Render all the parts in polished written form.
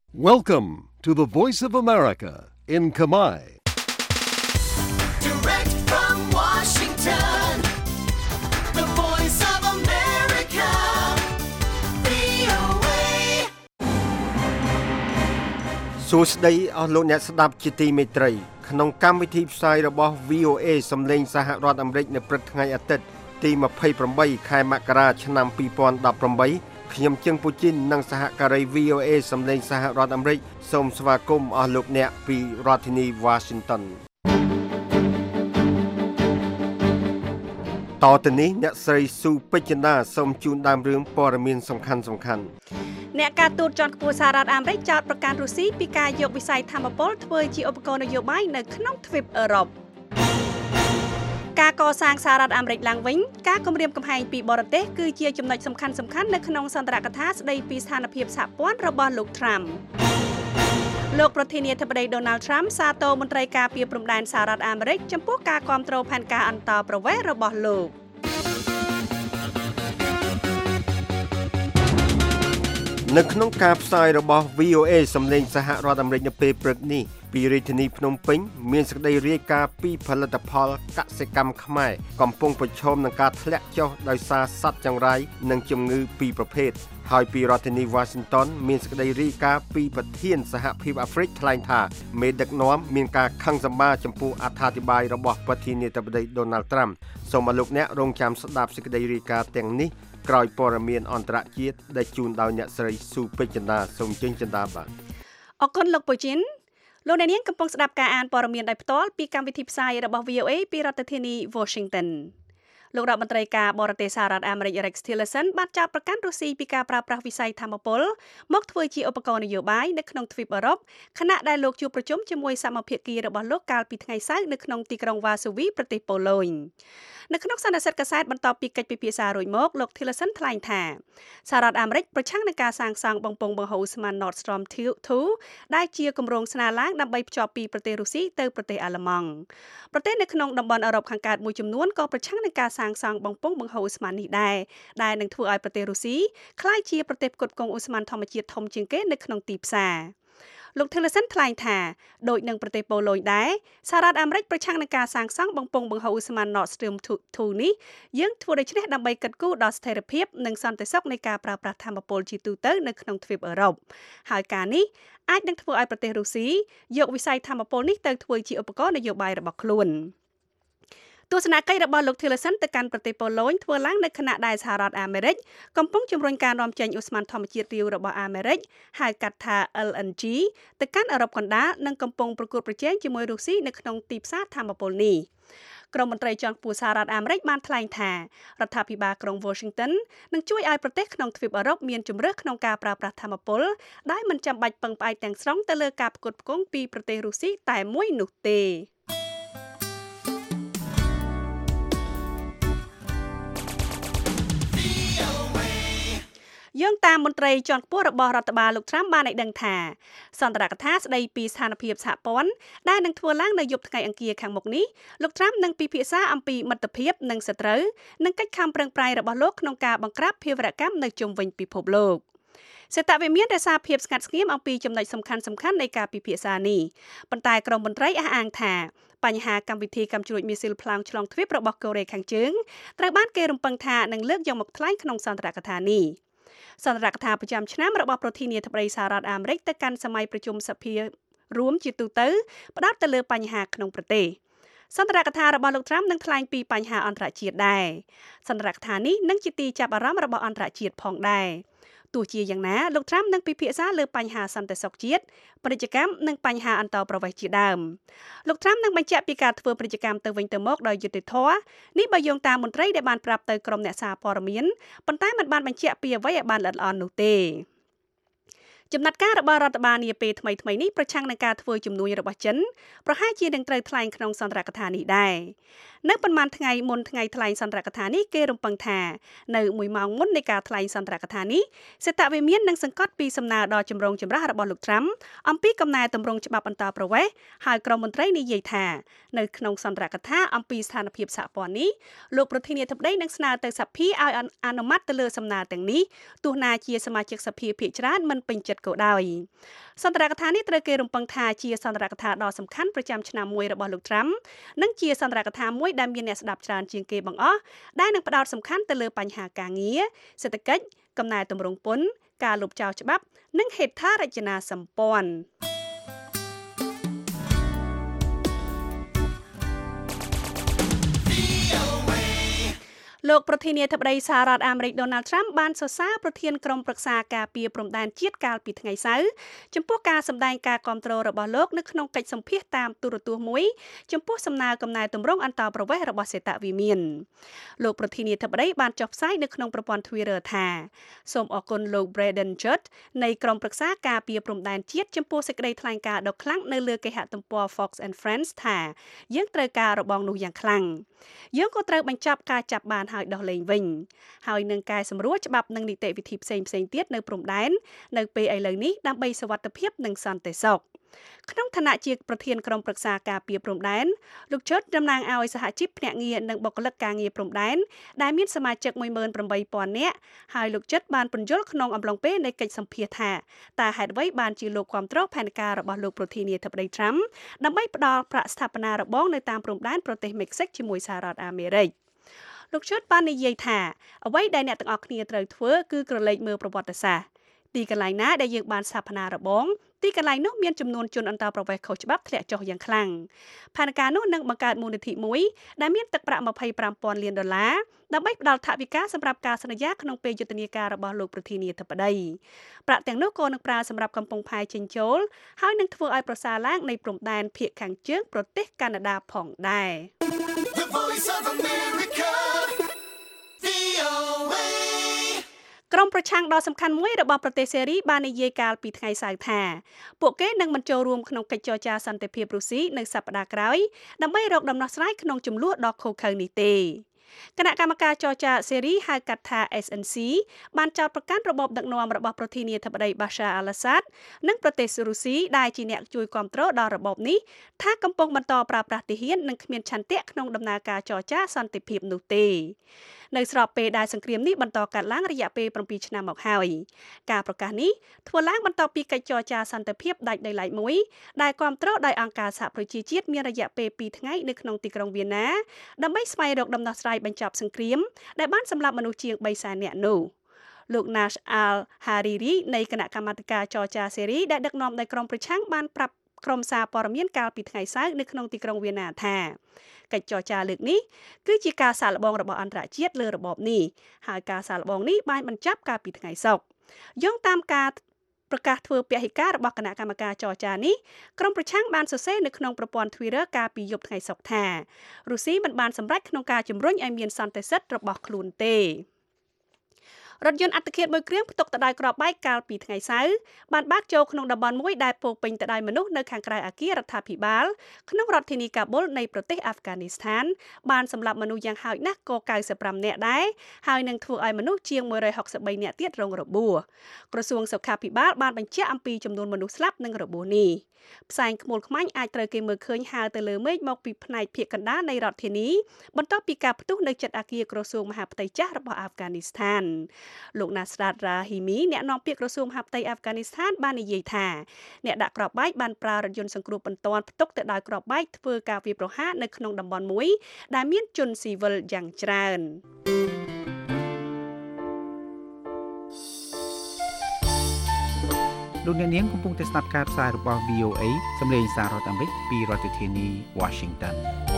Welcome to the Voice of America in Khmer. Direct from Washington, the Voice of America, VOA. សួស្តីអស់លោកអ្នកស្ដាប់ជាទីមេត្រីក្នុងកម្មវិធីផ្សាយរបស់ VOA សំឡេងសហរដ្ឋអាមេរិកនៅព្រឹកថ្ងៃអាទិត្យទី28ខែមករាឆ្នាំ2018ខ្ញុំជឹងពូជីននិងសហការី VOA សំឡេងសហរដ្ឋអាមេរិកសូមស្វាគមន៍អស់លោកអ្នកពីរដ្ឋធានី Washington តទៅនេះអ្នកស្រីស៊ូពេជ្រណាសូមជូនដើមរឿងព័ត៌មានសំខាន់ៗអ្នកការទូតជាន់ខ្ពស់សហរដ្ឋអាមេរិកចោទប្រកាន់រុស្ស៊ីពីការយកវិស័យថាមពលធ្វើជាឧបករណ៍នយោបាយនៅក្នុងទ្វីបអឺរ៉ុបការកសាងសហរដ្ឋអាមេរិកឡើងវិញការគម្រាមកំហែងពីបរទេសគឺជាចំណុចសំខាន់ៗនៅក្នុងសន្ទរកថាស្ដីពីស្ថានភាពសហព័ន្ធរបស់លោក Trump លោកប្រធានាធិបតី Donald Trump សាទរមន្ត្រីការពារព្រំដែនសហរដ្ឋអាមេរិកចំពោះការគាំទ្រផែនការអន្តរប្រវេសន៍របស់លោកនៅក្នុងការផ្សាយរបស់ VOA សំឡេងសហរដ្ឋអាមេរិកនៅពេលព្រឹកនេះពីរាជធានីភ្នំពេញមានសេចក្តីរាយការណ៍ពីផលិតផលកសិកម្មខ្មែរកំពុងប្រឈមនឹងការធ្លាក់ចុះដោយសារសត្វចង្រៃនិងជំងឺពីរប្រភេទហើយពីរដ្ឋធានី Washington មានសេចក្តីរាយការណ៍ពីប្រធានសហភាពអាហ្វ្រិកថ្លែងថាមេដឹកនាំមានការខឹងសម្បារចំពោះអត្ថាធិប្បាយរបស់ប្រធានាធិបតី Donald Trump សូមឲ្យលោកអ្នករងចាំស្ដាប់សេចក្តីរាយការណ៍ទាំងនេះក្រោយព័ត៌មានអន្តរជាតិដែលជូនដោយអ្នកស្រីស៊ូពេជ្រណាសូមជើញចិន្តាបាទអរគុណលោកពូជីនលោកអ្នកនាងកំពុងស្ដាប់ការអានព័ត៌មានដោយផ្ទាល់ពីកម្មវិធីផ្សាយរបស់ VOA ពីរដ្ឋធានី Washington លោករដ្ឋមន្ត្រីការបរទេសសហរដ្ឋអាមេរិក Rex Tillerson បានចោទប្រកាន់រុស្ស៊ីពីការប្រើប្រាស់វិស័យថាមពលមកធ្វើជាឧបករណ៍នយោបាយនៅក្នុងទ្វីបអឺរ៉ុបខណៈដែលលោកជួបប្រជុំជាមួយសមាភិករបស់លោកកាលពីថ្ងៃសៅរ៍នៅក្នុងទីក្រុងវ៉ាសូវីប្រទេសប៉ូឡូញនៅក្នុងសន្និសីទកាសែតបន្ទាប់ពីកិច្ចពិភាក្សារួចមកលោក Tillerson ថ្លែងថាសហរដ្ឋអាមេរិកប្រឆាំងនឹងការសាងសង់បំពង់បង្ហូរឧស្ម័ន Nord Stream 2 ដែលជាគម្រោងស្នើឡើងដើម្បីភ្ជាប់ពីប្រទេសរុស្ស៊ីទៅប្រទេសអាល្លឺម៉ង់ប្រទេសនៅក្នុងតំបន់អឺរ៉ុបខាងកើតមួយចំនួនក៏ប្រឆាំងនឹងការសាងសង់បំពង់បង្ហូរឧស្ម័ននេះដែរដែលនឹងធ្វើឲ្យប្រទេសរុស្ស៊ីក្លាយជាប្រទេសផ្គត់ផ្គង់ឧស្ម័នធម្មជាតិធំជាងគេនៅក្នុងទីផ្សារលោក Tillerson ថ្លែងថាដូចនឹងប្រទេសប៉ូឡូញដែរសហរដ្ឋអាមេរិកប្រឆាំងនឹងការសាងសង់បំពង់បង្ហូរឧស្ម័ន Nord Stream 2 នេះយើងធ្វើដូច្នេះដើម្បីកិត្តគូដល់ស្ថិរភាពនិងសន្តិសុខនៃការប្រើប្រាស់ថាមពលជាទូទៅនៅក្នុងទ្វីបអឺរ៉ុបហើយការនេះអាចនឹងធ្វើឲ្យប្រទេសរុស្ស៊ីយកវិស័យថាមពលនេះទៅធ្វើជាឧបករណ៍នយោបាយរបស់ខ្លួនទស្សនកិច្ចរបស់លោក Tillerson ទៅកាន់ប្រទេសប៉ូឡូញធ្វើឡើងនៅខណៈដែលសហរដ្ឋអាមេរិកកំពុងជំរុញការនាំចេញឧស្ម័នធម្មជាតិរាវរបស់អាមេរិកហៅកាត់ថា LNG ទៅកាន់អឺរ៉ុបកណ្ដាលនិងកំពុងប្រកួតប្រជែងជាមួយរុស្ស៊ីនៅក្នុងទីផ្សារថាមពលនេះក្រុមមន្ត្រីជាន់ខ្ពស់សហរដ្ឋអាមេរិកបានថ្លែងថារដ្ឋាភិបាលក្រុង Washington នឹងជួយឲ្យប្រទេសក្នុងទ្វីបអឺរ៉ុបមានជម្រើសក្នុងការប្រើប្រាស់ថាមពលដែលមិនចាំបាច់ពឹងផ្អែកទាំងស្រុងទៅលើការផ្គត់ផ្គង់ពីប្រទេសរុស្ស៊ីតែមួយនោះទេយោងតាមមន្ត្រីជាន់ខ្ពស់របស់រដ្ឋបាលលោក Trump បានឲ្យដឹងថាសន្ទរកថាស្ដីពីស្ថានភាពសហព័ន្ធដែលនឹងធ្វើឡើងនៅយប់ថ្ងៃអង្គារខាងមុខនេះលោក Trump នឹងពិភាក្សាអំពីមិត្តភាពនិងសត្រូវនិងកិច្ចខំប្រឹងប្រែងរបស់លោកក្នុងការបង្ក្រាបភេរវកម្មនៅជុំវិញពិភពលោកសេតវិមានរសារភាពស្ងាត់ស្ងៀមអំពីចំណុចសំខាន់នៃការពិភាក្សានេះប៉ុន្តែក្រុមមន្ត្រីអះអាងថាបញ្ហាកម្មវិធីកាំជ្រួចមីស៊ីលផ្លោងឆ្លងទ្វីបរបស់កូរ៉េខាងជើងត្រូវបានគេរំពឹងថានឹងលើកយកមកថ្លែងក្នុងសន្ទរកថានេះសន្ទរកថាប្រចាំឆ្នាំរបស់ប្រធានាធិបតីសហរដ្ឋអាមេរិកទៅកាន់សម័យប្រជុំសភារួមជាទូទៅផ្ដោតទៅលើបញ្ហាក្នុងប្រទេសសន្ទរកថារបស់លោក Trump នឹងថ្លែងពីបញ្ហាអន្តរជាតិដែរសន្ទរកថានេះនឹងជាទីចាប់អារម្មណ៍របស់អន្តរជាតិផងដែរទោះជាយ៉ាងណាលោក Trump នឹងពិភាក្សាលើបញ្ហាសន្តិសុខជាតិពាណិជ្ជកម្មនិងបញ្ហាអន្តរប្រវេសន៍ជាដើមលោក Trump នឹងបញ្ជាក់ពីការធ្វើពាណិជ្ជកម្មទៅវិញទៅមកដោយយុត្តិធម៌នេះបើយោងតាមមន្ត្រីដែលបានប្រាប់ទៅក្រុមអ្នកសារព័ត៌មានប៉ុន្តែមិនបានបញ្ជាក់ពីអ្វីឲ្យបានល្អិតល្អន់នោះទេចំណាត់ការរបស់រដ្ឋបាលនាពេលថ្មីនេះប្រឆាំងនឹងការធ្វើជំនួយរបស់ចិនប្រហែលជានឹងត្រូវថ្លែងក្នុងសន្ទរកថានេះដែរនៅប៉ុន្មានថ្ងៃមុនថ្ងៃថ្លែងសន្ទរកថានេះគេរំពឹងថានៅ1ម៉ោងមុននៃការថ្លែងសន្ទរកថានេះសេតវិមាននឹងសង្កត់ពីសំណើដ៏ចម្រូងចម្រាសរបស់លោក Trump អំពីកំណែទម្រង់ច្បាប់អន្តរប្រវេសន៍ហើយក្រុមមន្ត្រីនិយាយថានៅក្នុងសន្ទរកថាអំពីស្ថានភាពសហព័ន្ធនេះលោកប្រធានាធិបតីនឹងស្នើទៅសភាឲ្យអនុម័តទៅលើសំណើទាំងនេះទោះណាជាសមាជិកសភាភាគច្រើនមិនពេញចិត្តក៏ដោយសន្ទរកថានេះត្រូវគេរំពឹងថាជាសន្ទរកថាដ៏សំខាន់ប្រចាំឆ្នាំមួយរបស់លោក Trump និងជាសន្ទរកថាមួយដែលមានអ្នកស្ដាប់ច្រើនជាងគេបង្អស់ដែលនឹងផ្ដោតសំខាន់ទៅលើបញ្ហាការងារសេដ្ឋកិច្ចកំណែទម្រង់ពន្ធការលុបចោលច្បាប់និងហេដ្ឋារចនាសម្ព័ន្ធលោកប្រធានាធិបតីសហរដ្ឋអាមេរិក Donald Trump បានសរសើរប្រធានក្រុមប្រឹក្សាការពារព្រំដែនជាតិកាលពីថ្ងៃសៅរ៍ចំពោះការសម្ដែងការគាំទ្ររបស់លោកនៅក្នុងកិច្ចសម្ភាសន៍តាមទូរទស្សន៍មួយចំពោះសំណើកំណែទម្រង់អន្តរប្រវេសន៍របស់សេតវិមានលោកប្រធានាធិបតីបានចុះផ្សាយនៅក្នុងប្រព័ន្ធ Twitter ថាសូមអរគុណលោក Braden Judd នៃក្រុមប្រឹក្សាការពារព្រំដែនជាតិចំពោះសេចក្តីថ្លែងការណ៍ដ៏ខ្លាំងនៅលើគេហទំព័រ Fox and Friends ថាយើងត្រូវការរបងនោះយ៉ាងខ្លាំងយើងក៏ត្រូវបញ្ចប់ការចាប់បានហើយដោះលែងវិញហើយនឹងកែសម្រួលច្បាប់និងនីតិវិធីផ្សេងៗទៀតនៅព្រំដែននៅពេលឥឡូវនេះដើម្បីសុវត្ថិភាពនិងសន្តិសុខក្នុងឋានៈជាប្រធានក្រុមប្រឹក្សាការពារព្រំដែនលោកជុតតំណាងឲ្យសហជីពភ្នាក់ងារនិងបុគ្គលិកការងារព្រំដែនដែលមានសមាជិក 18,000 នាក់ហើយលោកជុតបានពន្យល់ក្នុងអំឡុងពេលនៃកិច្ចសម្ភាសន៍ថាតើហេតុអ្វីបានជាលោកគាំទ្រផែនការរបស់លោកប្រធានាធិបតី Trump ដើម្បីផ្ដល់ប្រាក់ស្ថាបនារបងនៅតាមព្រំដែនប្រទេសមិចស៊ិកជាមួយសហរដ្ឋអាមេរិកលោកជុតបាននិយាយថាអ្វីដែលអ្នកទាំងអស់គ្នាត្រូវធ្វើគឺក្រឡេកមើលប្រវត្តិសាស្ត្រទីកន្លែងណាដែលយើងបានស្ថាបនារបងទីកន្លែងនោះមានចំនួនជនអន្តោប្រវេសន៍ខុសច្បាប់ធ្លាក់ចុះយ៉ាងខ្លាំងផែនការនោះនឹងបង្កើតមូលនិធិមួយដែលមានទឹកប្រាក់ $25,000 លានដើម្បីផ្ដល់ថវិកាសម្រាប់ការសន្យាក្នុងពេលយុទ្ធនាការរបស់លោកប្រធានាធិបតីប្រាក់ទាំងនោះក៏នឹងប្រើសម្រាប់កំពង់ផែចេញចូលហើយនឹងធ្វើឲ្យប្រសើរឡើងនៃព្រំដែនភាគខាងជើងប្រទេសកាណាដាផងដែរ The Voice of America, VOA. ក្រុមប្រឆាំងដ៏សំខាន់មួយរបស់ប្រទេសសេរីបាននិយាយកាលពីថ្ងៃសៅរ៍ថាពួកគេនឹងមិនចូលរួមក្នុងកិច្ចចរចាសន្តិភាពរុស្ស៊ីនៅសប្តាហ៍ក្រោយដើម្បីរកដំណោះស្រាយក្នុងជម្លោះដ៏ឃោរឃៅនេះទេគណៈកម្មការចរចាសេរីហៅកាត់ថា SNC បានចោទប្រកាន់របបដឹកនាំរបស់ប្រធានាធិបតី Bashar al-Assad និងប្រទេសរុស្ស៊ីដែលជាអ្នកជួយគាំទ្រដល់របបនេះថាកំពុងបន្តប្រើប្រាស់ទាហាននិងគ្មានឆន្ទៈក្នុងដំណើរការចរចាសន្តិភាពនោះទេនៅស្របពេលដែលសង្គ្រាមនេះបន្តកាត់ឡើងរយៈពេល7ឆ្នាំមកហើយការប្រកាសនេះធ្វើឡើងបន្ទាប់ពីកិច្ចចរចាសន្តិភាពដាច់ដោយឡែកមួយដែលគាំទ្រដោយអង្គការសហប្រជាជាតិមានរយៈពេល2ថ្ងៃនៅក្នុងទីក្រុងវៀនណាដើម្បីស្វែងរកដំណោះស្រាយបញ្ចប់សង្គ្រាមដែលបានសម្លាប់មនុស្សជាង300,000 នាក់នោះលោក Nash al-Hariri នៃគណៈកម្មាធិការចរចាសេរីដែលដឹកនាំដោយក្រុមប្រឆាំងបានប្រាប់ក្រុមសារព័ត៌មានកាលពីថ្ងៃសៅរ៍នៅក្នុងទីក្រុងវៀនណាថាកិច្ចចរចាលើកនេះគឺជាការសាកល្បងរបស់អន្តរជាតិលើរបបនេះហើយការសាកល្បងនេះបានបញ្ចប់កាលពីថ្ងៃសុក្រយោងតាមការប្រកាសធ្វើពហិការរបស់គណៈកម្មការចរចានេះក្រុមប្រឆាំងបានសរសេរនៅក្នុងប្រព័ន្ធ Twitter កាលពីយប់ថ្ងៃសុក្រថារុស្ស៊ីមិនបានសម្រេចក្នុងការជំរុញឲ្យមានសន្តិសិទ្ធិរបស់ខ្លួនទេរថយន្តអត្តឃាតមួយគ្រឿងផ្ទុកទៅដោយគ្រាប់បែកកាលពីថ្ងៃសៅរ៍បានបើកចូលក្នុងតំបន់មួយដែលពោពេញទៅដោយមនុស្សនៅខាងក្រៅអគាររដ្ឋាភិបាលក្នុងរដ្ឋធានីកាប៊ុលនៃប្រទេសអាហ្វហ្គានីស្ថានបានសម្លាប់មនុស្សយ៉ាងហោចណាស់ក៏95នាក់ដែរហើយនឹងធ្វើឲ្យមនុស្សជាង163នាក់ទៀតរងរបួសក្រសួងសុខាភិបាលបានបញ្ជាក់អំពីចំនួនមនុស្សស្លាប់និងរបួសនេះផ្សែងខ្មុលខ្មាញ់អាចត្រូវគេមើលឃើញហើរទៅលើមេឃមកពីផ្នែកភាគកណ្ដាលនៃរដ្ឋធានីបន្ទាប់ពីការផ្ទុះនៅជិតអគារក្រសួងមហាផ្ទៃចាស់របស់អាហ្វហ្គានីស្ថានលោក Nasrat Rahimi អ្នកនាំពាក្យក្រសួងមហាផ្ទៃអាហ្វហ្គានីស្ថានបាននិយាយថាអ្នកដាក់គ្រាប់បែកបានប្រើរថយន្តសង្គ្រោះបន្ទាន់ផ្ទុកទៅដោយគ្រាប់បែកធ្វើការវាយប្រហារនៅក្នុងតំបន់មួយដែលមានជនស៊ីវិលយ៉ាងច្រើនលោកអ្នកនាងកំពុងតែស្ដាប់ការផ្សាយរបស់ VOA សម្លេងសាររដ្ឋអាមេរិកពីរដ្ឋធានី Washington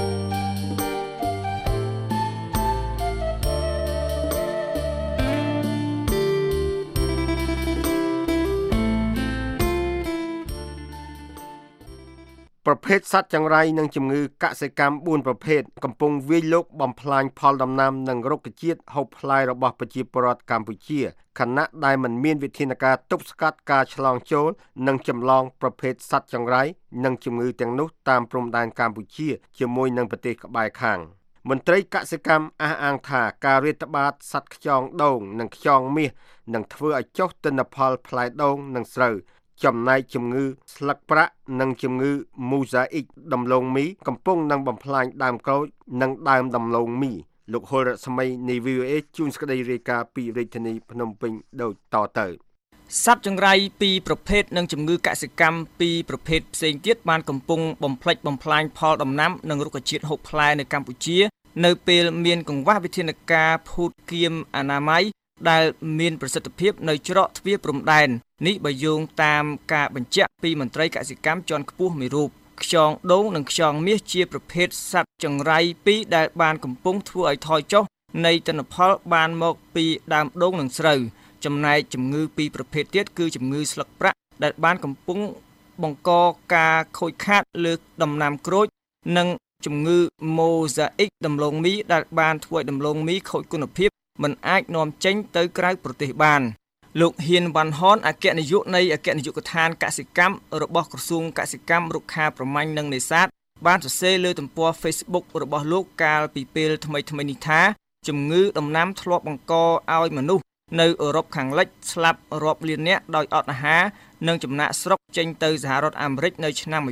ប្រភេទសត្វចង្រៃនិងជំងឺកសិកម្ម4ប្រភេទកំពុងវាយលុកបំផ្លាញផលដំណាំនិងរុក្ខជាតិហូបផ្លែរបស់ប្រជាពលរដ្ឋកម្ពុជាខណៈដែលមិនមានវិធានការទប់ស្កាត់ការឆ្លងចូលនិងចម្លងប្រភេទសត្វចង្រៃនិងជំងឺទាំងនោះតាមព្រំដែនកម្ពុជាជាមួយនឹងប្រទេសក្បែរខាងមន្ត្រីកសិកម្មអះអាងថាការរាតត្បាតសត្វខ្យងដូងនិងខ្យងមាសនឹងធ្វើឲ្យចុះទិន្នផលផ្លែដូងនិងស្រូវចំណែកជំងឺស្លឹកប្រាក់និងជំងឺមូហ្សាអ៊ិកដំឡូងមីកំពុងនឹងបំផ្លាញដើមក្រូចនិងដើមដំឡូងមីលោកហុលរស្មីនៃ VOA ជួនសេចក្តីរាយការណ៍ពីរាជធានីភ្នំពេញដូចតទៅសត្វចង្រៃពីរប្រភេទនិងជំងឺកសិកម្មពីរប្រភេទផ្សេងទៀតបានកំពុងបំផ្លិចបំផ្លាញផលដំណាំនិងរុក្ខជាតិហូបផ្លែនៅកម្ពុជានៅពេលមានកង្វះវិធានការភូតគៀមអនាម័យដែលមានប្រសិទ្ធភាពនៅច្រកទ្វារព្រំដែននេះបើយោងតាមការបញ្ជាក់ពីមន្ត្រីកសិកម្មជាន់ខ្ពស់មួយរូបខ្យងដូងនិងខ្យងមាសជាប្រភេទសត្វចង្រៃពីរដែលបានកំពុងធ្វើឲ្យថយចុះនៃទិន្នផលបានមកពីដើមដូងនិងស្រូវចំណែកជំងឺពីរប្រភេទទៀតគឺជំងឺស្លឹកប្រាក់ដែលបានកំពុងបង្កការខូចខាតលើដំណាំក្រូចនិងជំងឺម៉ូហ្សាអ៊ិកដំឡូងមីដែលបានធ្វើឲ្យដំឡូងមីខូចគុណភាពមិនអាចនាំចេញទៅក្រៅប្រទេសបានលោកហ៊ានវ៉ាន់ហនអគ្គនាយកនៃអគ្គនាយកដ្ឋានកសិកម្មរបស់ក្រសួងកសិកម្មរុក្ខាប្រមាញ់និងនេសាទបានសរសេរលើទំព័រ Facebook របស់លោកកាលពីពេលថ្មីៗនេះថាជំងឺដំណាំធ្លាប់បង្កឲ្យមនុស្សនៅអឺរ៉ុបខាងលិចស្លាប់រាប់លាននាក់ដោយអត់អាហារនិងចំណាកស្រុកចេញទៅសហរដ្ឋអាមេរិកនៅឆ្នាំ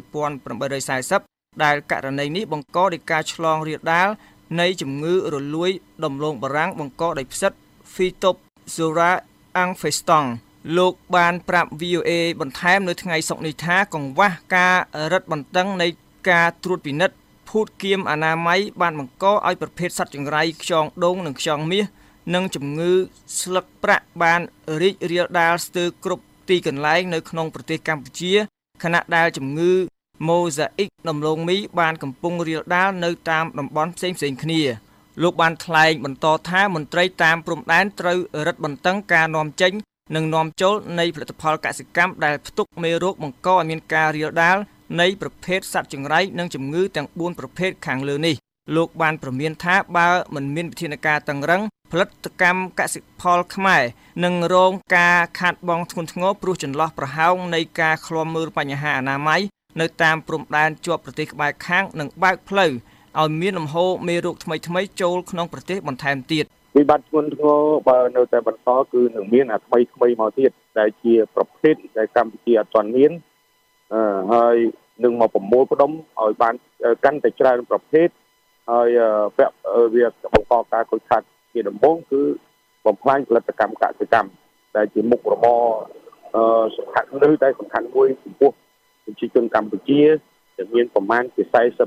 1840ដែលករណីនេះបង្កដោយការឆ្លងរាលដាលនៃជំងឺរលួយដំឡូងបារាំងបង្កដោយផ្សិត Phytophthora infestans លោកបានប្រាប់ VOA បន្ថែមនៅថ្ងៃសុក្រនេះថាកង្វះការរឹតបន្តឹងនៃការត្រួតពិនិត្យភូតគៀមអនាម័យបានបង្កឲ្យប្រភេទសត្វចង្រៃខ្យងដូងនិងខ្យងមាសនិងជំងឺស្លឹកប្រាក់បានរីករាលដាលស្ទើរគ្រប់ទីកន្លែងនៅក្នុងប្រទេសកម្ពុជាខណៈដែលជំងឺម៉ូហ្សាអ៊ិកដំឡូងមីបានកំពុងរាលដាលនៅតាមតំបន់ផ្សេងៗគ្នាលោកបានថ្លែងបន្តថាមន្ត្រីតាមព្រំដែនត្រូវរឹតបន្តឹងការនាំចេញនិងនាំចូលនៃផលិតផលកសិកម្មដែលផ្ទុកមេរោគបង្កឲ្យមានការរាលដាលនៃប្រភេទសត្វចង្រៃនិងជំងឺទាំង4ប្រភេទខាងលើនេះលោកបានព្រមានថាបើមិនមានវិធានការតឹងរ៉ឹងផលិតកម្មកសិផលខ្មែរនឹងរងការខាតបង់ធ្ងន់ធ្ងរព្រោះចន្លោះប្រហោងនៃការឃ្លាំមើលបញ្ហាអនាម័យនៅតាមព្រំដែនជាប់ប្រទេសក្បែរខាងនិងបើកផ្លូវឲ្យមានលំហូរមេរោគថ្មីៗចូលក្នុងប្រទេសបន្ថែមទៀតវិបត្តិធ្ងន់ធ្ងរបើនៅតែបន្តគឺនឹងមានអាថ្មីមកទៀតដែលជាប្រភេទដែលកម្ពុជាអត់ទាន់មានហើយនឹងមកប្រមូលផ្ដុំឲ្យបានកាន់តែច្រើនប្រភេទហើយវាបង្កការខូចខាតជាដំបូងគឺបំផ្លាញផលិតកម្មកសិកម្មដែលជាមុខរបរសំខាន់មួយចំពោះប្រជាជនកម្ពុជាដែលមានប្រមាណជា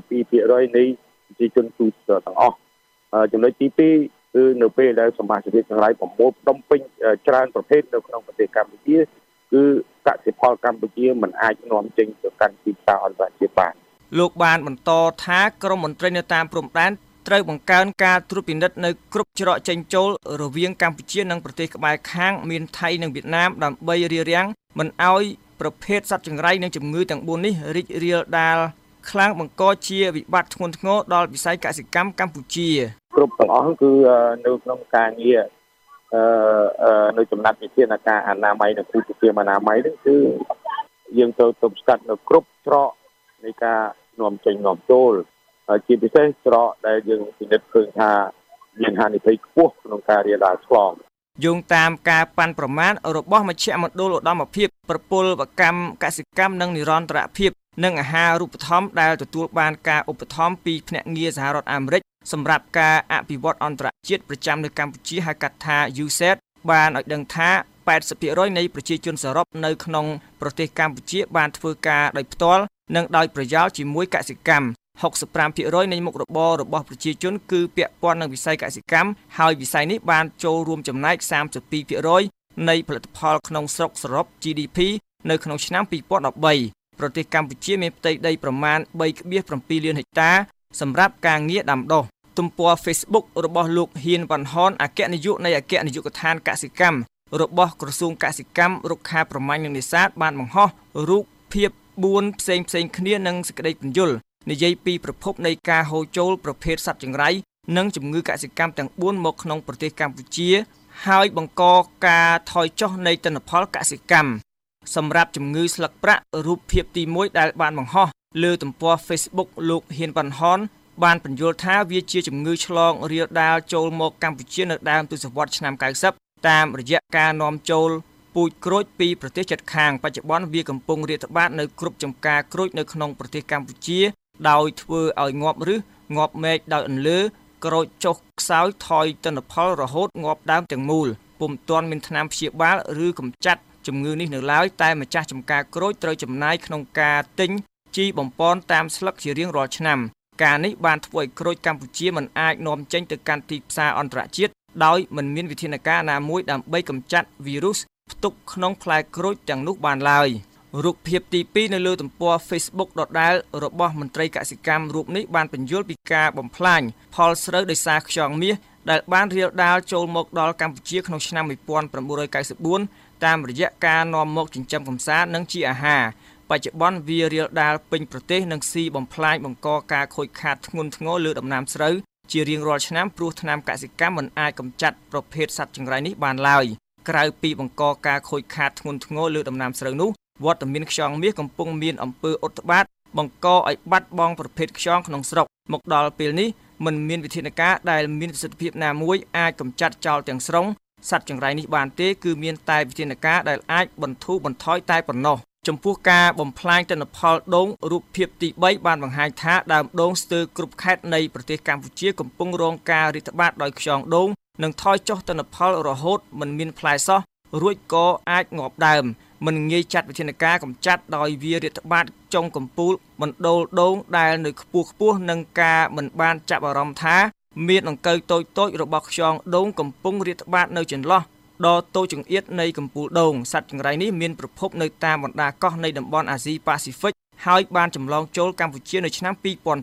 42% នៃប្រជាជនទូទៅទាំងអស់ចំណុចទី2គឺនៅពេលដែលសមាជិកទាំងឡាយប្រមូលផ្ដុំពេញច្រើនប្រភេទនៅក្នុងប្រទេសកម្ពុជាគឺកសិផលកម្ពុជាមិនអាចនាំចេញទៅកាន់ទីផ្សារអន្តរជាតិបានលោកបានបន្តថាក្រមមន្ត្រីនៅតាមព្រំដែនត្រូវបង្កើនការត្រួតពិនិត្យនៅគ្រប់ច្រកចេញចូលរវាងកម្ពុជានិងប្រទេសក្បែរខាងមានថៃនិងវៀតណាមដើម្បីរារាំងមិនឲ្យប្រភេទសត្វចង្រៃនិងជំងឺទាំង4នេះរីករាលដាលខ្លាំងបង្កជាវិបត្តិធ្ងន់ធ្ងរដល់វិស័យកសិកម្មកម្ពុជាគ្រប់ទាំងអស់គឺនៅក្នុងការងារនៅចំណាត់វិធានការអនាម័យនិងភូតគៀមអនាម័យនេះគឺយើងត្រូវទប់ស្កាត់នៅគ្រប់ច្រកនៃការនាំចេញនាំចូលជាពិសេសច្រកដែលយើងពិនិត្យឃើញថាមានហានិភ័យខ្ពស់ក្នុងការរាលដាលឆ្លងយោងតាមការប៉ាន់ប្រមាណរបស់មជ្ឈមណ្ឌលឧត្តមភាពប្រពលកម្មកសិកម្មនិងនិរន្តរភាពនិងអាហារូបត្ថម្ភដែលទទួលបានការឧបត្ថម្ភពីភ្នាក់ងារសហរដ្ឋអាមេរិកសម្រាប់ការអភិវឌ្ឍអន្តរជាតិប្រចាំនៅកម្ពុជាហៅកាត់ថា USAID បានឲ្យដឹងថា 80% នៃប្រជាជនសរុបនៅក្នុងប្រទេសកម្ពុជាបានធ្វើការដោយផ្ទាល់និងដោយប្រយោលជាមួយកសិកម្ម 65% នៃមុខរបររបស់ប្រជាជនគឺពាក់ព័ន្ធនឹងវិស័យកសិកម្មហើយវិស័យនេះបានចូលរួមចំណែក 32% នៃផលិតផលក្នុងស្រុកសរុប GDP នៅក្នុងឆ្នាំ2013ប្រទេសកម្ពុជាមានផ្ទៃដីប្រមាណ 3.7 លានហិកតាសម្រាប់ការងារដាំដុះទំព័រ Facebook របស់លោកហ៊ានវ៉ាន់ហនអគ្គនាយកនៃអគ្គនាយកដ្ឋានកសិកម្មរបស់ក្រសួងកសិកម្មរុក្ខាប្រមាញ់និងនេសាទបានបង្ហោះរូបភាព4ផ្សេងគ្នានិងសេចក្តីពន្យល់និយាយពីប្រភពនៃការហូរចូលប្រភេទសត្វចង្រៃនិងជំងឺកសិកម្មទាំង4មកក្នុងប្រទេសកម្ពុជាហើយបង្កការថយចុះនៃទិន្នផលកសិកម្មសម្រាប់ជំងឺស្លឹកប្រាក់រូបភាពទី1ដែលបានបង្ហោះលើទំព័រ Facebook លោកហ៊ានវ៉ាន់ហនបានបញ្យល់ថាវាជាជំងឺឆ្លងរាលដាលចូលមកកម្ពុជានៅដើមទសវត្សរ៍ឆ្នាំ90តាមរយៈការនាំចូលពូជក្រូចពីប្រទេសជិតខាងបច្ចុប្បន្នវាកំពុងរាតត្បាតនៅគ្រប់ចំការក្រូចនៅក្នុងប្រទេសកម្ពុជាដោយធ្វើឲ្យងាប់ឬងាប់មែកដោយអន្លើក្រូចចុះខ្សោយថយទិន្នផលរហូតងាប់ដើមទាំងមូលពុំទាន់មានថ្នាំព្យាបាលឬកម្ចាត់ជំងឺនេះនៅឡើយតែម្ចាស់ចម្ការក្រូចត្រូវចំណាយក្នុងការទិញជីបំពន់តាមស្លឹកជារៀងរាល់ឆ្នាំការនេះបានធ្វើឲ្យក្រូចកម្ពុជាមិនអាចនាំចេញទៅកាន់ទីផ្សារអន្តរជាតិដោយមិនមានវិធានការណាមួយដើម្បីកម្ចាត់វីរុសផ្ទុកក្នុងផ្លែក្រូចទាំងនោះបានឡើយរូបភាពទី2នៅលើទំព័រ Facebook ដដែលរបស់មន្ត្រីកសិកម្មរូបនេះបានបញ្យល់ពីការបំផ្លាញផលស្រូវដោយសារខ្យល់មាសដែលបានរាលដាលចូលមកដល់កម្ពុជាក្នុងឆ្នាំ1994តាមរយៈការនាំមកចិញ្ចឹមកំសាន្តនិងជាអាហារបច្ចុប្បន្នវារាលដាលពេញប្រទេសនិងស៊ីបំផ្លាញបង្កការខូចខាតធ្ងន់ធ្ងរលើដំណាំស្រូវជារៀងរាល់ឆ្នាំព្រោះថ្នាំកសិកម្មមិនអាចកម្ចាត់ប្រភេទសត្វចង្រៃនេះបានឡើយក្រៅពីបង្កការខូចខាតធ្ងន់ធ្ងរលើដំណាំស្រូវនោះវត្តមានខ្យងមាសកំពុងមានអំពើឧត្បាតបង្កឲ្យបាត់បង់ប្រភេទខ្យងក្នុងស្រុកមកដល់ពេលនេះមិនមានវិធានការដែលមានប្រសិទ្ធភាពណាមួយអាចកម្ចាត់ចោលទាំងស្រុងសត្វចង្រៃនេះបានទេគឺមានតែវិធានការដែលអាចបន្ធូរបន្ថយតែប៉ុណ្ណោះចំពោះការបំផ្លាញទិន្នផលដូងរូបភាពទី3បានបង្ហាញថាដើមដូងស្ទើរគ្រប់ខេត្តនៃប្រទេសកម្ពុជាកំពុងរងការរាតត្បាតដោយខ្យងដូងនិងថយចុះទិន្នផលរហូតមិនមានផ្លែសោះរួចក៏អាចងាប់ដើមមិនងាយចាត់វិធានការកម្ចាត់ដោយវារាតត្បាតចុងកំពូលបណ្ដូលដូងដែលនៅខ្ពស់នឹងការមិនបានចាប់អារម្មណ៍ថាមានដង្កូវតូចរបស់ខ្យងដូងកំពុងរាតត្បាតនៅចន្លោះដ៏តូចចង្អៀតនៃកំពូលដូងសត្វចង្រៃនេះមានប្រភពនៅតាមបណ្ដាកោះនៃតំបន់អាស៊ីប៉ាស៊ីហ្វិកហើយបានចម្លងចូលកម្ពុជានៅឆ្នាំ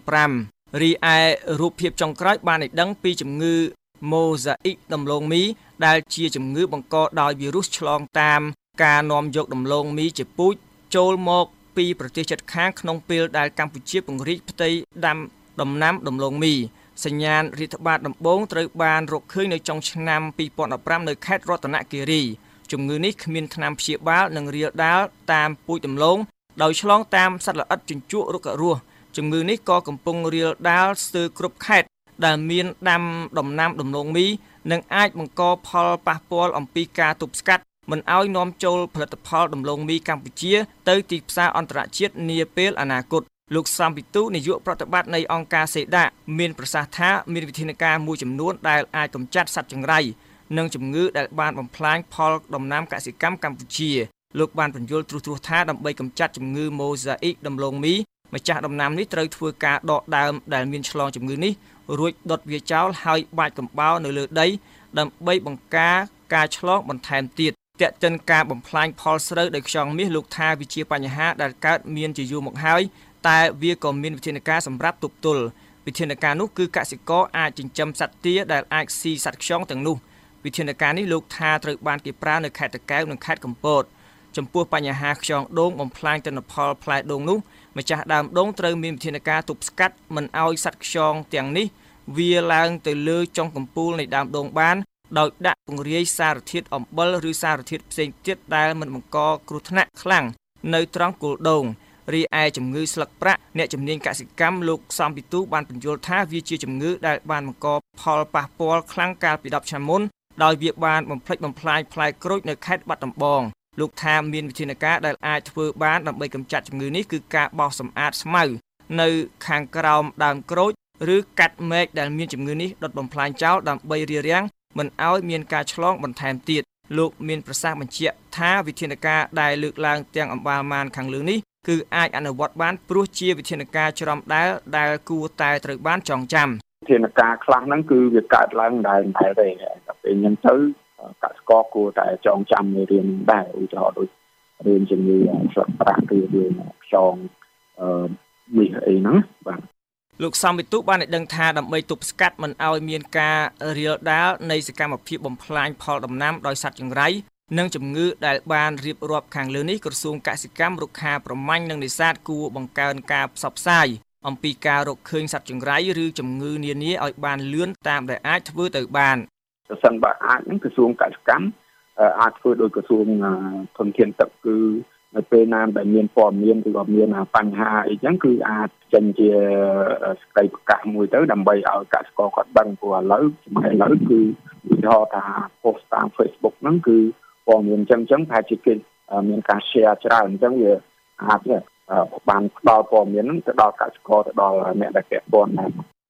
2005រីឯរូបភាពចុងក្រោយបានឲ្យដឹងពីជំងឺ Mosaic ដំឡូងមីដែលជាជំងឺបង្កដោយវីរុសឆ្លងតាមការនាំយកដំឡូងមីជាពូជចូលមកពីប្រទេសជិតខាងក្នុងពេលដែលកម្ពុជាពង្រីកផ្ទៃដាំដំណាំដំឡូងមីសញ្ញាណរាតត្បាតដំបូងត្រូវបានរកឃើញនៅចុងឆ្នាំ2015នៅខេត្តរតនគិរីជំងឺនេះគ្មានថ្នាំព្យាបាលនិងរាលដាលតាមពូជដំឡូងដោយឆ្លងតាមសត្វល្អិតជញ្ជក់រុក្ខរស់ជំងឺនេះក៏កំពុងរាលដាលស្ទើរគ្រប់ខេត្តដែលមានដាំដំណាំដំឡូងមីនិងអាចបង្កផលប៉ះពាល់អំពីការទប់ស្កាត់មិនឲ្យនាំចូលផលិតផលដំឡូងមីកម្ពុជាទៅទីផ្សារអន្តរជាតិនាពេលអនាគតលោកសំពិទូនាយកប្រតិបត្តិនៃអង្គការសេដាមានប្រសាសន៍ថាមានវិធានការមួយចំនួនដែលអាចកម្ចាត់សត្វចង្រៃនិងជំងឺដែលបានបំផ្លាញផលដំណាំកសិកម្មកម្ពុជាលោកបានបញ្យល់ត្រួសថាដើម្បីកម្ចាត់ជំងឺ Mosaic ដំឡូងមីម្ចាស់ដំណាំនេះត្រូវធ្វើការដកដើមដែលមានឆ្លងជំងឺនេះរួចដុតវាចោលហើយបាចកំបោរនៅលើដីដើម្បីបង្ការការឆ្លងបន្ថែមទៀតតែកតិនការបំផ្លាញផលស្រូវដោយខ្យងមាសលោកថាវាជាបញ្ហាដែលកើតមានជាយូរមកហើយតែវាក៏មានវិធានការសម្រាប់ទប់ទល់វិធានការនោះគឺកសិករអាចចិញ្ចឹមសត្វទាដែលអាចស៊ីសត្វខ្យងទាំងនោះវិធានការនេះលោកថាត្រូវបានគេប្រើនៅខេត្តតាកែវនិងខេត្តកំពតចំពោះបញ្ហាខ្យងដូងបំផ្លាញទិន្នផលផ្លែដូងនោះម្ចាស់ដើមដូងត្រូវមានវិធានការទប់ស្កាត់មិនឲ្យសត្វខ្យងទាំងនេះវាឡើងទៅលើចុងកំពូលនៃដើមដូងបានដោយដាក់ពង្រាយសារធាតុអំបិលឬសារធាតុផ្សេងទៀតដែលមិនបង្កគ្រោះថ្នាក់ខ្លាំងនៅត្រង់គល់ដូងរីឯជំងឺស្លឹកប្រាក់អ្នកជំនាញកសិកម្មលោកសំពិទូបានបញ្យល់ថាវាជាជំងឺដែលបានបង្កផលប៉ះពាល់ខ្លាំងកាលពី10ឆ្នាំមុនដោយវាបានបំផ្លិចបំផ្លាញផ្លែក្រូចនៅខេត្តបាត់ដំបងលោកថាមានវិធានការដែលអាចធ្វើបានដើម្បីកម្ចាត់ជំងឺនេះគឺការបោសសម្អាតស្មៅនៅខាងក្រោមដើមក្រូចឬកាត់មែកដែលមានជំងឺនេះដុតបំផ្លាញចោលដើម្បីរារាំងមិនឲ្យមានការឆ្លងបន្ថែមទៀតលោកមានប្រសាសន៍បញ្ជាក់ថាវិធានការដែលលើកឡើងទាំងអំបាលម៉ានខាងលើនេះគឺអាចអនុវត្តបានព្រោះជាវិធានការច្រំដែលគួរតែត្រូវបានចងចាំវិធានការខ្លះហ្នឹងគឺវាកើតឡើងដែរតែពេលអញ្ចឹងទៅកសិករគួរតែចងចាំមេរៀនដែរឧទាហរណ៍ដូចរឿងជំងឺស្លឹកប្រាក់គឺរឿងខ្យងមាសអីហ្នឹងបាទលោកសំវិទូបានឲ្យដឹងថាដើម្បីទប់ស្កាត់មិនឲ្យមានការរាលដាលនៃសកម្មភាពបំផ្លាញផលដំណាំដោយសត្វចង្រៃនិងជំងឺដែលបានរៀបរាប់ខាងលើនេះក្រសួងកសិកម្មរុក្ខាប្រមាញ់និងនេសាទគួរបង្កើនការផ្សព្វផ្សាយអំពីការរកឃើញសត្វចង្រៃឬជំងឺនានាឲ្យបានលឿនតាមដែលអាចធ្វើទៅបានប្រសិនបើអាចនឹងក្រសួងកសិកម្មអាចធ្វើដោយក្រសួងធនធានទឹកគឺនៅពេលណាដែលមានព័ត៌មានឬក៏មានបញ្ហាអីចឹងគឺអាចចេញជាសេចក្តីប្រកាសមួយទៅដើម្បីឲ្យកសិករគាត់ដឹងព្រោះឥឡូវសម័យឥឡូវគឺឧទាហរណ៍ថា post តាម Facebook ហ្នឹងគឺព័ត៌មានចឹងប្រហែលជាគេមានការ share ច្រើនអញ្ចឹងវាអាចបានផ្ដល់ព័ត៌មានហ្នឹងទៅដល់កសិករទៅដល់អ្នកដែលពាក់ព័ន្ធដែរ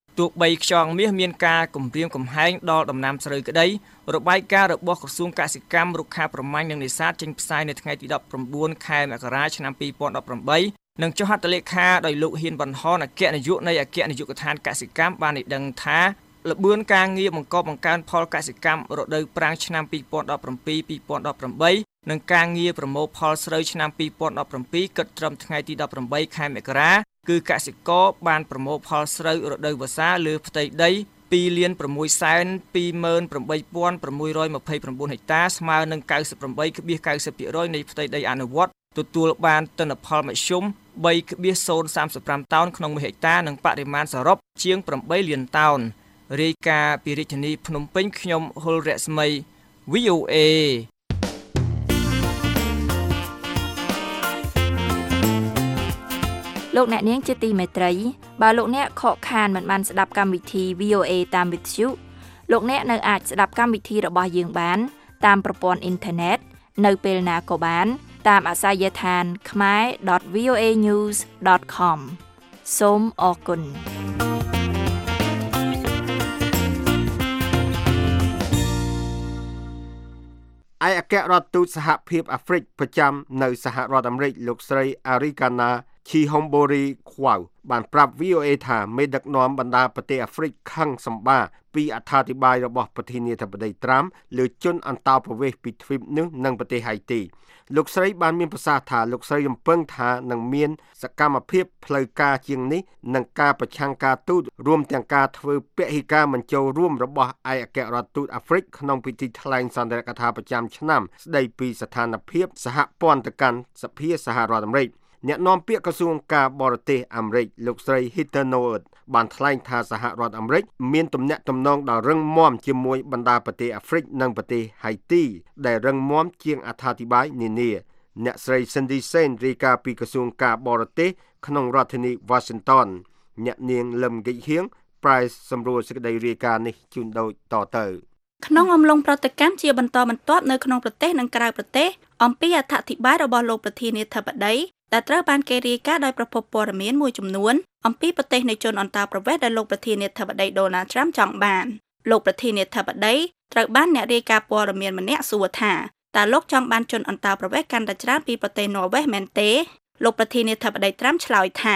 ទោះបីខ្យងមាសមានការគំរាមកំហែងដល់ដំណាំស្រូវក្តីរបាយការណ៍របស់ក្រសួងកសិកម្មរុក្ខាប្រមាញ់និងនេសាទចេញផ្សាយនៅថ្ងៃទី19ខែមករាឆ្នាំ2018និងចុះហត្ថលេខាដោយលោកហ៊ានវណ្ណហនអគ្គនាយកនៃអគ្គនាយកដ្ឋានកសិកម្មបានឲ្យដឹងថាល្បឿនការងារបង្កប់បង្កើនផលកសិកម្មរដូវប្រាំងឆ្នាំ2017-2018និងការងារប្រមូលផលស្រូវឆ្នាំ2017គិតត្រឹមថ្ងៃទី18ខែមករាគឺកសិករបានប្រមូលផលស្រូវរដូវវស្សាលើផ្ទៃដី 2,628,629 ហិកតាស្មើនឹង 98.90% នៃផ្ទៃដីអនុវត្តទទួលបានទិន្នផលមធ្យម 3.035 តោនក្នុង1ហិកតានិងបរិមាណសរុបជាង 8 លានតោនរាយការណ៍ពីរាជធានីភ្នំពេញខ្ញុំហុលរស្មី VOA លោកអ្នកនាងជាទីមេត្រីបើលោកអ្នកខកខានមិនបានស្ដាប់កម្មវិធី VOA តាមវិទ្យុលោកអ្នកនៅអាចស្ដាប់កម្មវិធីរបស់យើងបានតាមប្រព័ន្ធអ៊ីនធឺណិតនៅពេលណាក៏បានតាមអាសយដ្ឋាន khmer.voanews.com សូមអរគុណឯអគ្គរដ្ឋទូតសហភាពអាហ្វ្រិកប្រចាំនៅសហរដ្ឋអាមេរិកលោកស្រី Arikana Chihombori Kwau បានប្រាប់ VOA ថាមេដឹកនាំបណ្ដាប្រទេសអាហ្វ្រិកខឹងសម្បាពីអត្ថាធិប្បាយរបស់ប្រធានាធិបតីត្រាំលើជនអន្តោប្រវេសន៍ពីទ្វីបនេះនិងប្រទេសហៃទីលោកស្រីបានមានប្រសាសន៍ថាលោកស្រីរំពឹងថានឹងមានសកម្មភាពផ្លូវការជាងនេះនិងការប្រឆាំងការទូតរួមទាំងការធ្វើពហិការមិនចូលរួមរបស់ឯកអគ្គរដ្ឋទូតអាហ្វ្រិកក្នុងពិធីថ្លែងសន្ទរកថាប្រចាំឆ្នាំស្ដីពីស្ថានភាពសហព័ន្ធកម្មសភាសហរដ្ឋអាមេរិកអ្នកនាំពាក្យក្រសួងការបរទេសអាមេរិកលោកស្រី Heather Nauert បានថ្លែងថាសហរដ្ឋអាមេរិកមានទំនាក់ទំនងដ៏រឹងមាំជាមួយបណ្ដាប្រទេសអាហ្វ្រិកនិងប្រទេសហៃទីដែលរឹងមាំជាងអត្ថាធិប្បាយនានាអ្នកស្រី Cindy Sain រាយការណ៍ពីក្រសួងការបរទេសក្នុងរដ្ឋធានី Washington អ្នកនាងលឹមហ្គិចហៀងប្រែសម្រួលសេចក្តីរាយការណ៍នេះជូនដូចតទៅក្នុងអំឡុងប្រតិកម្មជាបន្តបន្ទាប់នៅក្នុងប្រទេសនិងក្រៅប្រទេសអំពីអត្ថាធិប្បាយរបស់លោកប្រធានាធិបតីដែលត្រូវបានគេរាយការណ៍ដោយប្រភពព័ត៌មានមួយចំនួនអំពីប្រទេសនៃជនអន្តោប្រវេសន៍ដែលលោកប្រធានាធិបតី Donald Trump ចង់បានលោកប្រធានាធិបតីត្រូវបានអ្នករាយការណ៍ព័ត៌មានម្នាក់សួរថាតើលោកចង់បានជនអន្តោប្រវេសន៍កាន់តែច្រើនពីប្រទេសន័រវេសមែនទេលោកប្រធានាធិបតី Trump ឆ្លើយថា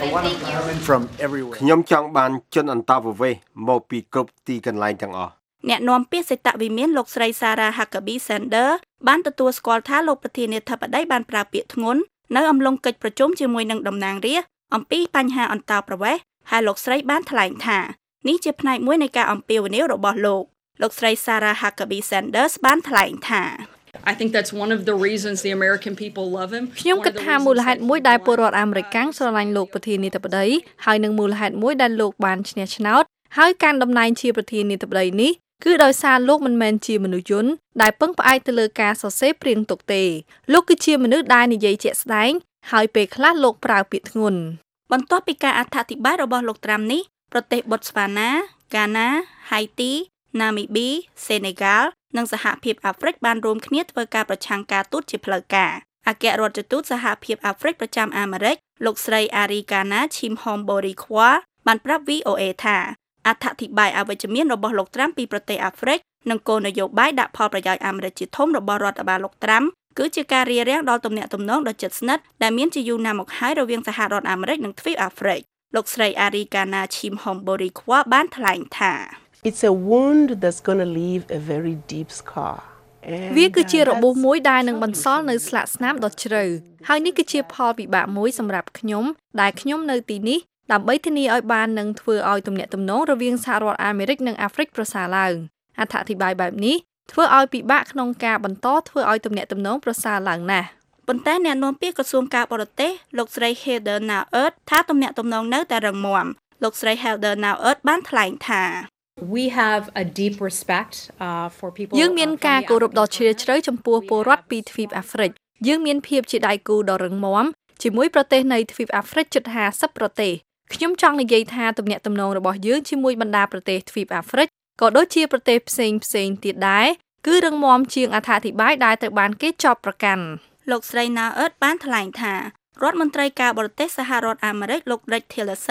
ខ្ញុំចង់បានជនអន្តោប្រវេសន៍មកពីគ្រប់ទីកន្លែងទាំងអស់អ្នកនាំពាក្យសេតវិមានលោកស្រី Sarah Huckabee Sanders បានទទួលស្គាល់ថាលោកប្រធានាធិបតីបានប្រើពាក្យធ្ងន់នៅអំឡុងកិច្ចប្រជុំជាមួយនឹងតំណាងរាស្ត្រអំពីបញ្ហាអន្តោប្រវេសន៍ហើយលោកស្រីបានថ្លែងថានេះជាផ្នែកមួយនៃការអំពាវនាវរបស់លោកស្រី Sarah Huckabee Sanders បានថ្លែងថា I think that's one of the reasons the American people love him. ខ្ញុំគិតថាមូលហេតុមួយដែលពលរដ្ឋអាមេរិកស្រឡាញ់លោកប្រធានាធិបតីហើយនឹងមូលហេតុមួយដែលលោកបានឈ្នះឆ្នោតហើយការតំណែងជាប្រធានាធិបតីនេះគឺដោយសារលោកមិនមែនជាមនុស្សយន្តដែលពឹងផ្អែកទៅលើការសរសេរព្រៀងទុកទេលោកគឺជាមនុស្សដែលនិយាយជាក់ស្ដែងហើយពេលខ្លះលោកប្រើពាក្យធ្ងន់បន្ទាប់ពីការអត្ថាធិប្បាយរបស់លោកត្រាំនេះប្រទេសប៊ុតស្វាណា កាណា ហៃទី ណាមីប៊ី សេនេហ្គាល់និងសហភាពអាហ្វ្រិកបានរួមគ្នាធ្វើការប្រឆាំងការទូតជាផ្លូវការអគ្គរដ្ឋទូតសហភាពអាហ្វ្រិកប្រចាំអាមេរិកលោកស្រី Arikana Chihombori Kwau បានប្រាប់ VOA ថាអត្ថាធិប្បាយអវិជ្ជមានរបស់លោកត្រាំពីប្រទេសអាហ្វ្រិកនិងគោលនយោបាយដាក់ផលប្រយោជន៍អាមេរិកជាធំរបស់រដ្ឋបាលលោកត្រាំគឺជាការរារាំងដល់ទំនាក់ទំនងដ៏ជិតស្និទ្ធដែលមានជាយូរណាស់មកហើយរវាងសហរដ្ឋអាមេរិកនិងទ្វីបអាហ្វ្រិកលោកស្រី Arikana Chihombori Kwau បានថ្លែងថា It's a wound that's going to leave a very deep scar. វាគឺជារបួសមួយដែលនឹងបន្សល់នៅស្លាកស្នាមដ៏ជ្រៅហើយនេះគឺជាផលវិបាកមួយសម្រាប់ខ្ញុំដែលខ្ញុំនៅទីនេះដើម្បីធានាឲ្យបាននឹងធ្វើឲ្យទំនាក់ទំនងរវាងសហរដ្ឋអាមេរិកនិងអាហ្វ្រិកប្រសើរឡើងអត្ថាធិប្បាយបែបនេះធ្វើឲ្យពិបាកក្នុងការបន្តធ្វើឲ្យទំនាក់ទំនងប្រសើរឡើងណាស់ប៉ុន្តែអ្នកនាំពាក្យក្រសួងការបរទេសលោកស្រី Heather Nauert ថាទំនាក់ទំនងនៅតែរឹងមាំលោកស្រី Heather Nauert បានថ្លែងថា We have a deep respect for people យើងមានការគោរពដ៏ជ្រាលជ្រៅចំពោះពលរដ្ឋពីទ្វីបអាហ្វ្រិកយើងមានភាពជាដៃគូដ៏រឹងមាំជាមួយប្រទេសនៃទ្វីបអាហ្វ្រិកជិត50ប្រទេសខ្ញុំចង់និយាយថាទំនាក់ទំនងរបស់យើងជាមួយបណ្ដាប្រទេសទ្វីបអាហ្វ្រិកក៏ដូចជាប្រទេសផ្សេងទៀតដែរគឺរឹងមាំជាងអត្ថាធិប្បាយដែលត្រូវបានគេចោទប្រកាន់លោកស្រី Nauert បានថ្លែងថារដ្ឋមន្ត្រីការបរទេសសហរដ្ឋអាមេរិកលោក Rex Tillerson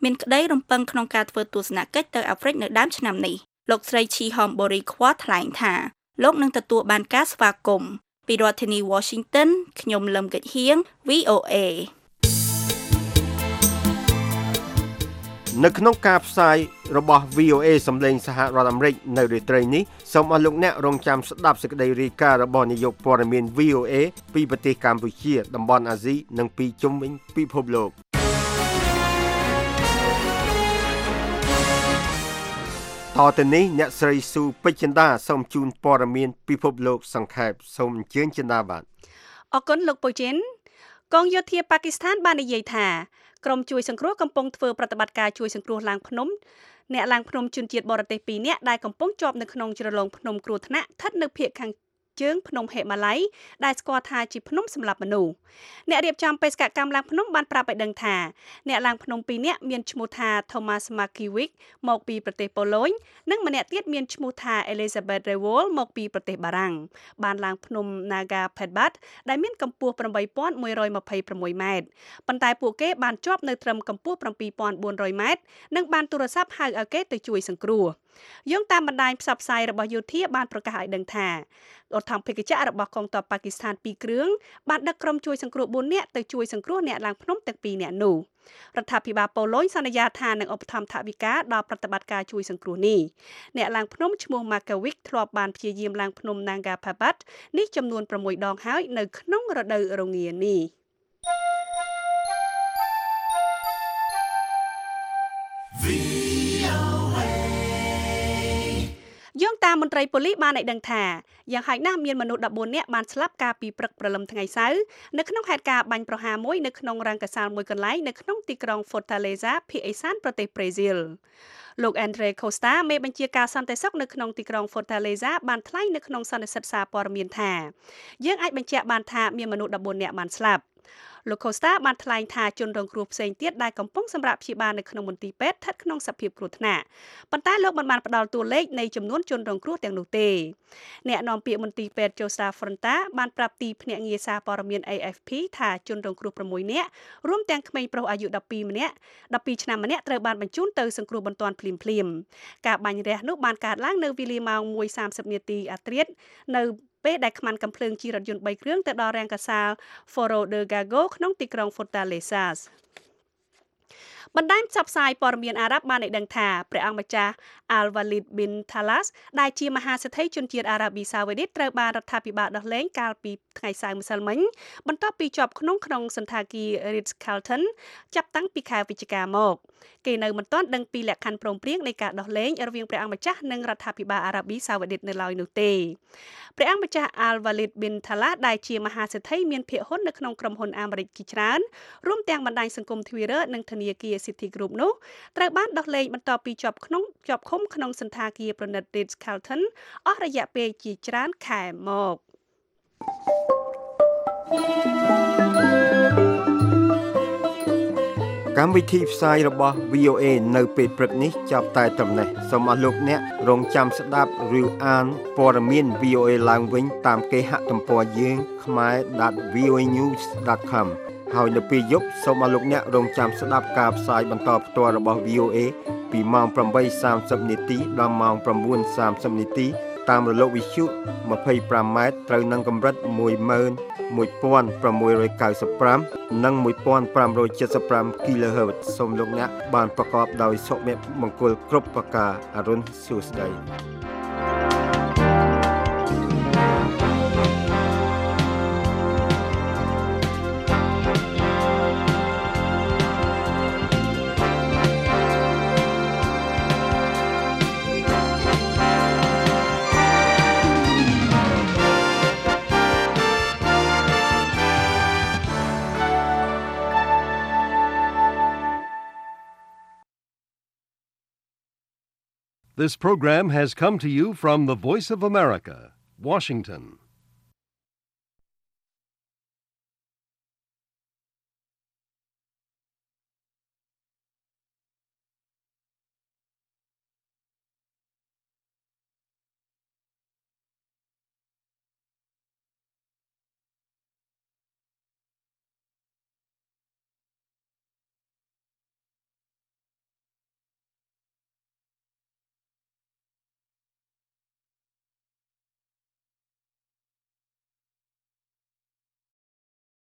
មានក្តីរំពឹងក្នុងការធ្វើទស្សនកិច្ចទៅអាហ្វ្រិកនៅដើមឆ្នាំនេះលោកស្រី Chi Hombori Kwa ថ្លែងថាលោកនឹងទទួលបានការស្វាគមន៍ពីរដ្ឋធានី Washington ខ្ញុំលឹមកិច្ចហៀង VOA នៅក្នុងការផ្សាយរបស់ VOA សម្លេងសហរដ្ឋអាមេរិកនៅរាត្រីនេះសូមអស់លោកអ្នករងចាំស្ដាប់សេចក្តីរាយការណ៍របស់នាយកព័ត៌មាន VOA ពីប្រទេសកម្ពុជាតំបន់អាស៊ីនិងពីជុំវិញពិភពលោកតទៅនេះអ្នកស្រីស៊ូពេជ្រចិន្តាសូមជូនព័ត៌មានពិភពលោកសង្ខេបសូមអញ្ជើញចិន្តាបាទអរគុណលោកពូជីនកងយោធាប៉ាគីស្ថានបាននិយាយថាក្រុមជួយសង្គ្រោះកំពុងធ្វើប្រតិបត្តិការជួយសង្គ្រោះឡើងភ្នំអ្នកឡើងភ្នំជនជាតិបរទេស2នាក់ដែលកំពុងជាប់នៅក្នុងជ្រលងភ្នំគ្រោះថ្នាក់ស្ថិតនៅភាគខាងជើងភ្នំហេម៉ាឡៃដែលស្គាល់ថាជាភ្នំសម្លាប់មនុស្សអ្នករៀបចំបេសកកម្មឡើងភ្នំបានប្រាប់ឲ្យដឹងថាអ្នកឡើងភ្នំ2នាក់មានឈ្មោះថា Thomas Makiewicz មកពីប្រទេសប៉ូឡូញនិងម្នាក់ទៀតមានឈ្មោះថា Elizabeth Rewol មកពីប្រទេសបារាំងបានឡើងភ្នំ Naga Parbat ដែលមានកម្ពស់ 8126 ម៉ែត្រប៉ុន្តែពួកគេបានជាប់នៅត្រឹមកម្ពស់ 7400 ម៉ែត្រនិងបានទូរស័ព្ទហៅឲ្យគេទៅជួយសង្គ្រោះយោងតាមបណ្ដាញផ្សព្វផ្សាយរបស់យោធាបានប្រកាសឲ្យដឹងថារដ្ឋាភិបាលរបស់កងទ័ពប៉ាគីស្ថាន2គ្រឿងបានដឹកក្រុមជួយសង្គ្រោះ4នាក់ទៅជួយសង្គ្រោះអ្នកឡើងភ្នំទាំង2នាក់នោះរដ្ឋាភិបាលប៉ូឡូញសន្យាថានឹងឧបត្ថម្ភថវិកាដល់ប្រតិបត្តិការជួយសង្គ្រោះនេះអ្នកឡើងភ្នំឈ្មោះ Makiewicz ធ្លាប់បានព្យាយាមឡើងភ្នំ Nanga Parbat នេះចំនួន6ដងហើយនៅក្នុងរដូវរងានេះយោងតាមមន្ត្រីប៉ូលីសបានឲ្យដឹងថាយ៉ាងហោចណាស់មានមនុស្ស14នាក់បានស្លាប់កាលពីព្រឹកព្រលឹមថ្ងៃសៅរ៍នៅក្នុងហេតុការណ៍បាញ់ប្រហារមួយនៅក្នុងរង្គកាសាលមួយកន្លែងនៅក្នុងទីក្រុង Fortaleza ភាគឦសានប្រទេសប្រេស៊ីលលោក Andre Costa មេបញ្ជាការសន្តិសុខនៅក្នុងទីក្រុង Fortaleza បានថ្លែងនៅក្នុងសន្និសីទសារព័ត៌មានថាយើងអាចបញ្ជាក់បានថាមានមនុស្ស14នាក់បានស្លាប់លោក Costa បានថ្លែងថាជនរងគ្រោះផ្សេងទៀតដែលកំពុងសម្រាប់ព្យាបាលនៅក្នុងមន្ទីរពេទ្យស្ថិតក្នុងសភាពគ្រោះថ្នាក់ប៉ុន្តែលោកមិនបានផ្ដល់តួលេខនៃចំនួនជនរងគ្រោះទាំងនោះទេអ្នកនាំពាក្យមន្ទីរពេទ្យ Josta Fronta បានប្រាប់ទីភ្នាក់ងារសារព័ត៌មាន AFP ថាជនរងគ្រោះ6នាក់រួមទាំងក្មេងប្រុសអាយុ12ឆ្នាំម្នាក់ត្រូវបានបញ្ជូនទៅសង្គ្រោះបន្ទាន់ភ្លាមៗការបាញ់រះនោះបានកើតឡើងនៅវេលាម៉ោង 1:30 នាទីអាធ្រាត្រនៅពេលដែលខ្មាន់កាំភ្លើងជិះរថយន្ត3គ្រឿងទៅដល់រាំងកាសាល Foro de Gago ក្នុងទីក្រុង Fortaleza បណ្ដាញផ្សព្វផ្សាយព័ត៌មានអារ៉ាប់បានឲ្យដឹងថាព្រះអង្គម្ចាស់ Al-Walid bin Talas ដែលជាមហាសេដ្ឋីជនជាតិអារ៉ាប៊ីសាអូឌីតត្រូវបានរដ្ឋាភិបាលដោះលែងកាលពីថ្ងៃសៅរ៍ម្សិលមិញបន្ទាប់ពីជាប់ឃុំក្នុងសន្តាគារ Ritz-Carlton ចាប់តាំងពីខែវិច្ឆិកាមកគេនៅមិនទាន់ដឹងពីលក្ខខណ្ឌព្រមព្រៀងនៃការដោះលែងរវាងព្រះអង្គម្ចាស់និងរដ្ឋាភិបាលអារ៉ាប៊ីសាអូឌីតនៅឡើយនោះទេព្រះអង្គម្ចាស់ Al-Walid bin Talas ដែលជាមហាសេដ្ឋីមានភាគហ៊ុននៅក្នុងក្រុមហ៊ុនអាមេរិកជាច្រើនរួមទាំងបណ្ដាញសង្គម Twitter និងធនាគារ City Group នោះត្រូវបានដោះលែងបន្ទាប់ពីជាប់ឃុំក្នុងសន្តាគារប្រណិត Ritz-Carlton អស់រយៈពេលជាច្រើនខែមកកម្មវិធីផ្សាយរបស់ VOA នៅពេលព្រឹកនេះចាប់តែត្រឹមនេះសូមអស់លោកអ្នករងចាំស្ដាប់ឬអានព័ត៌មាន VOA ឡើងវិញតាមគេហទំព័រយើង khmer.voanews.com ហើយនៅពេលយប់សូមអស់លោកអ្នករងចាំស្ដាប់ការផ្សាយបន្តផ្ទាល់របស់ VOA ពីម៉ោង 8:30 នាទីដល់ម៉ោង 9:30 នាទីតាមរលកវិទ្យុ 25 ម៉ែត្រត្រូវនឹងកម្រិត 11695 និង 1575 kHz សូមលោកអ្នកបានប្រកបដោយសុភមង្គលគ្រប់ប្រការអរុនសួស្តី This program has come to you from the Voice of America, Washington.